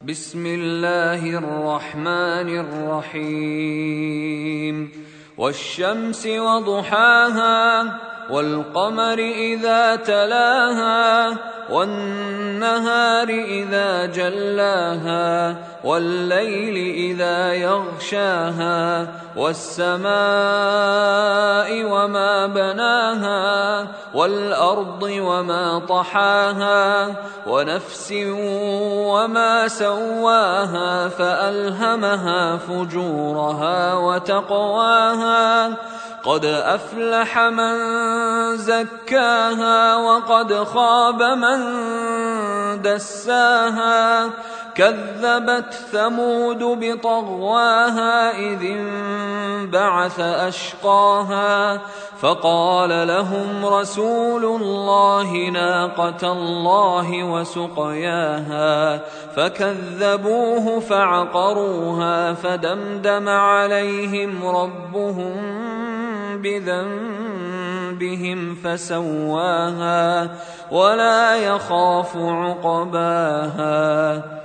بسم الله الرحمن الرحيم والشمس وضحاها والقمر إذا تلاها والنهار إذا جلاها والليل إذا يغشاها والسماء وما بناها والأرض وما طحاها ونفس وما سواها فألهمها فجورها وتقواها قد أفلح من زكاها وقد خاب من دساها كذبت ثمود بطغواها إذ انبعث أشقاها فقال لهم رسول الله ناقة الله وسقياها فكذبوه فعقروها فدمدم عليهم ربهم بذنبهم فسواها ولا يخاف عقباها